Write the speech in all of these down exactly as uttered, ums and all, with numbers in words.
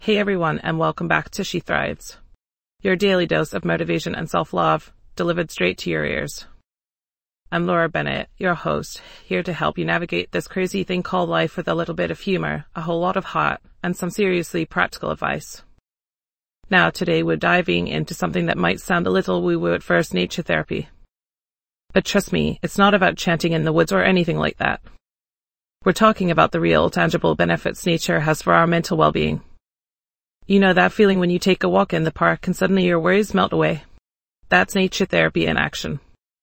Hey everyone, and welcome back to She Thrives, your daily dose of motivation and self-love delivered straight to your ears. I'm Laura Bennett, your host, here to help you navigate this crazy thing called life with a little bit of humor, a whole lot of heart, and some seriously practical advice. Now, today we're diving into something that might sound a little woo-woo at first, nature therapy. But trust me, it's not about chanting in the woods or anything like that. We're talking about the real, tangible benefits nature has for our mental well-being. You know that feeling when you take a walk in the park and suddenly your worries melt away? That's nature therapy in action.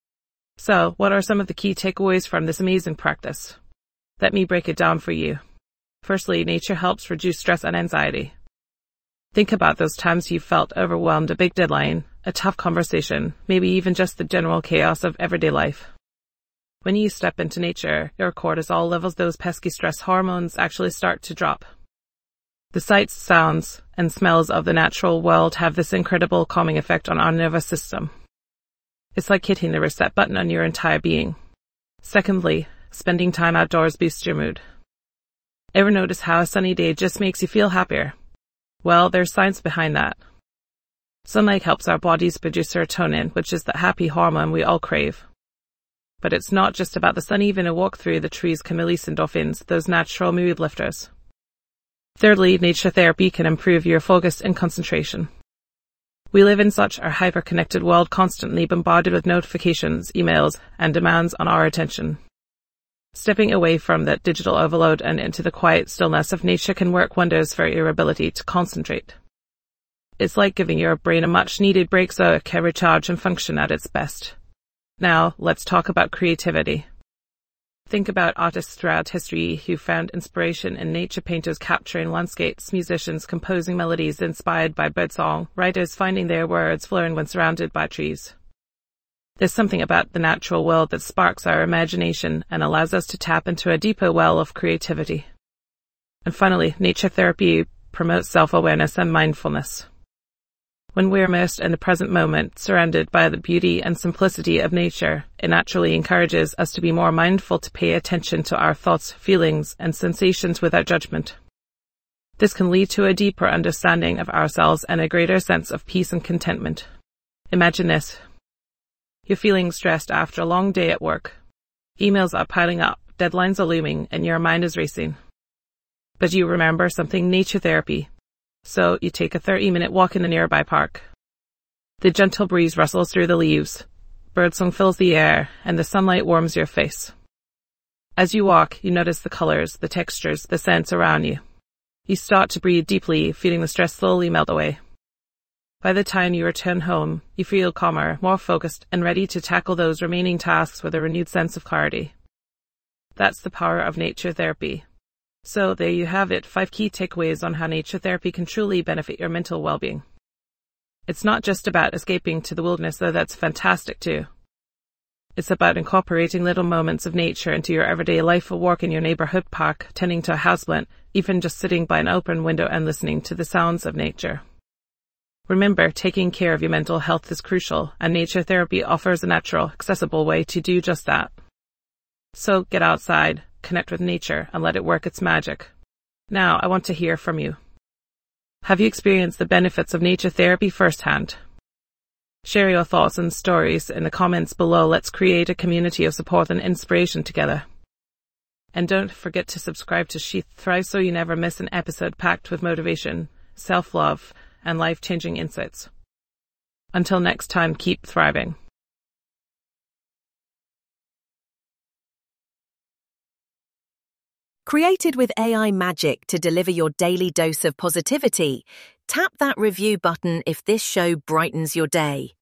So, what are some of the key takeaways from this amazing practice? Let me break it down for you. Firstly, nature helps reduce stress and anxiety. Think about those times you've felt overwhelmed, a big deadline, a tough conversation, maybe even just the general chaos of everyday life. When you step into nature, your cortisol levels, those pesky stress hormones, actually start to drop. The sights, sounds, and smells of the natural world have this incredible calming effect on our nervous system. It's like hitting the reset button on your entire being. Secondly, spending time outdoors boosts your mood. Ever notice how a sunny day just makes you feel happier? Well, there's science behind that. Sunlight helps our bodies produce serotonin, which is the happy hormone we all crave. But it's not just about the sun. Even a walk through the trees can release endorphins, those natural mood lifters. Thirdly, nature therapy can improve your focus and concentration. We live in such a hyper-connected world, constantly bombarded with notifications, emails, and demands on our attention. Stepping away from that digital overload and into the quiet stillness of nature can work wonders for your ability to concentrate. It's like giving your brain a much-needed break so it can recharge and function at its best. Now, let's talk about creativity. Think about artists throughout history who found inspiration in nature: painters capturing landscapes, musicians composing melodies inspired by birdsong, writers finding their words flowing when surrounded by trees. There's something about the natural world that sparks our imagination and allows us to tap into a deeper well of creativity. And finally, nature therapy promotes self-awareness and mindfulness. When we're immersed in the present moment, surrounded by the beauty and simplicity of nature, it naturally encourages us to be more mindful, to pay attention to our thoughts, feelings, and sensations without judgment. This can lead to a deeper understanding of ourselves and a greater sense of peace and contentment. Imagine this. You're feeling stressed after a long day at work. Emails are piling up, deadlines are looming, and your mind is racing. But you remember something: nature therapy. So you take a thirty-minute walk in the nearby park. The gentle breeze rustles through the leaves, birdsong fills the air, and the sunlight warms your face. As you walk, you notice the colors, the textures, the scents around you. You start to breathe deeply, feeling the stress slowly melt away. By the time you return home, you feel calmer, more focused, and ready to tackle those remaining tasks with a renewed sense of clarity. That's the power of nature therapy. So there you have it, five key takeaways on how nature therapy can truly benefit your mental well-being. It's not just about escaping to the wilderness, though that's fantastic too. It's about incorporating little moments of nature into your everyday life: a walk in your neighborhood park, tending to a houseplant, even just sitting by an open window and listening to the sounds of nature. Remember, taking care of your mental health is crucial, and nature therapy offers a natural, accessible way to do just that. So get outside, connect with nature, and let it work its magic. Now, I want to hear from you. Have you experienced the benefits of nature therapy firsthand? Share your thoughts and stories in the comments below. Let's create a community of support and inspiration together. And don't forget to subscribe to She Thrives so you never miss an episode packed with motivation, self-love, and life-changing insights. Until next time, keep thriving. Created with A I magic to deliver your daily dose of positivity, tap that review button if this show brightens your day.